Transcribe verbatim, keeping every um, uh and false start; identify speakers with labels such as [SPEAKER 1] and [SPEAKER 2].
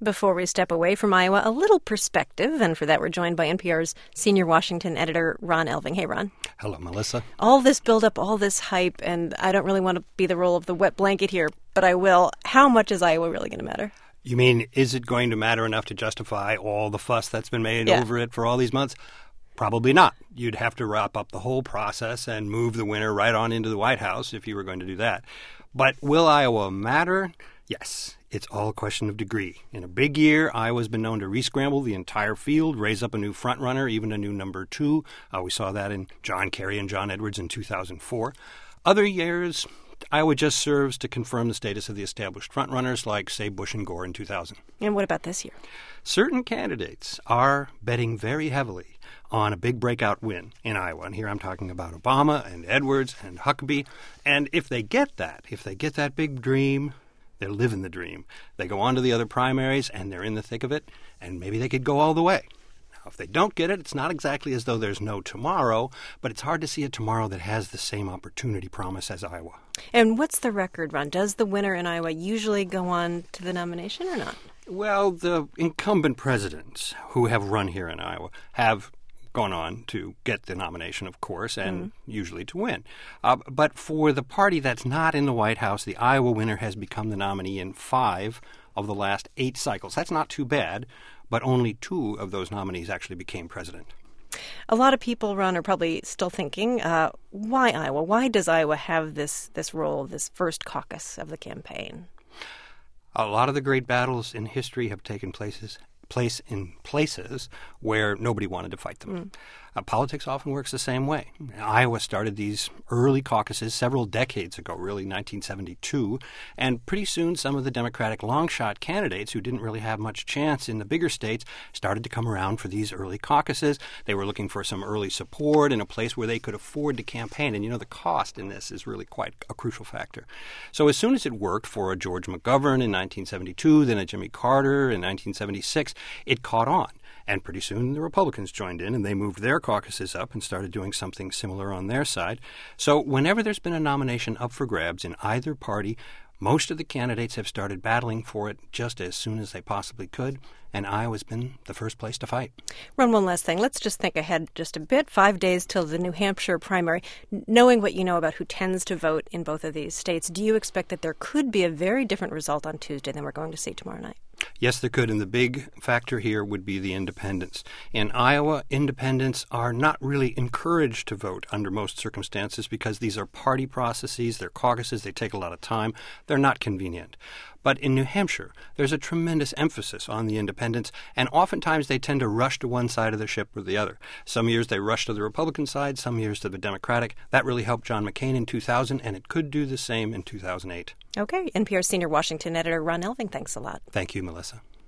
[SPEAKER 1] Before we step away from Iowa, a little perspective, and for that we're joined by N P R's senior Washington editor, Ron Elving. Hey, Ron.
[SPEAKER 2] Hello, Melissa.
[SPEAKER 1] All this buildup, all this hype, and I don't really want to be the role of the wet blanket here, but I will. How much is Iowa really going to matter?
[SPEAKER 2] You mean, is it going to matter enough to justify all the fuss that's been made
[SPEAKER 1] Yeah.
[SPEAKER 2] over it for all these months? Probably not. You'd have to wrap up the whole process and move the winner right on into the White House if you were going to do that. But will Iowa matter? Yes. It's all a question of degree. In a big year, Iowa's been known to re-scramble the entire field, raise up a new front-runner, even a new number two. Uh, we saw that in John Kerry and John Edwards in two thousand four. Other years, Iowa just serves to confirm the status of the established front-runners like, say, Bush and Gore in two thousand.
[SPEAKER 1] And what about this year?
[SPEAKER 2] Certain candidates are betting very heavily on a big breakout win in Iowa. And here I'm talking about Obama and Edwards and Huckabee. And if they get that, if they get that big dream, they're living the dream. They go on to the other primaries, and they're in the thick of it, and maybe they could go all the way. Now, if they don't get it, it's not exactly as though there's no tomorrow, but it's hard to see a tomorrow that has the same opportunity promise as Iowa.
[SPEAKER 1] And what's the record, Ron? Does the winner in Iowa usually go on to the nomination or not?
[SPEAKER 2] Well, the incumbent presidents who have run here in Iowa have gone on to get the nomination, of course, and mm-hmm. usually to win. Uh, but for the party that's not in the White House, the Iowa winner has become the nominee in five of the last eight cycles. That's not too bad, but only two of those nominees actually became president.
[SPEAKER 1] A lot of people, Ron, are probably still thinking, uh, why Iowa? Why does Iowa have this, this role, this first caucus of the campaign?
[SPEAKER 2] A lot of the great battles in history have taken places place in places where nobody wanted to fight them. Mm. Uh, politics often works the same way. Iowa started these early caucuses several decades ago, really nineteen seventy-two, and pretty soon some of the Democratic long-shot candidates who didn't really have much chance in the bigger states started to come around for these early caucuses. They were looking for some early support in a place where they could afford to campaign, and you know the cost in this is really quite a crucial factor. So as soon as it worked for a George McGovern in nineteen seventy-two, then a Jimmy Carter in nineteen seventy-six, it caught on. And pretty soon the Republicans joined in and they moved their caucuses up and started doing something similar on their side. So whenever there's been a nomination up for grabs in either party, most of the candidates have started battling for it just as soon as they possibly could, and Iowa's been the first place to fight.
[SPEAKER 1] Ron, one last thing. Let's just think ahead just a bit. Five days till the New Hampshire primary. Knowing what you know about who tends to vote in both of these states, do you expect that there could be a very different result on Tuesday than we're going to see tomorrow night?
[SPEAKER 2] Yes, there could, and the big factor here would be the independents. In Iowa, independents are not really encouraged to vote under most circumstances because these are party processes, they're caucuses, they take a lot of time, they're not convenient. But in New Hampshire, there's a tremendous emphasis on the independents, and oftentimes they tend to rush to one side of the ship or the other. Some years they rush to the Republican side, some years to the Democratic. That really helped John McCain in two thousand, and it could do the same in two thousand eight.
[SPEAKER 1] Okay. N P R senior Washington editor Ron Elving, thanks a lot.
[SPEAKER 2] Thank you, Melissa.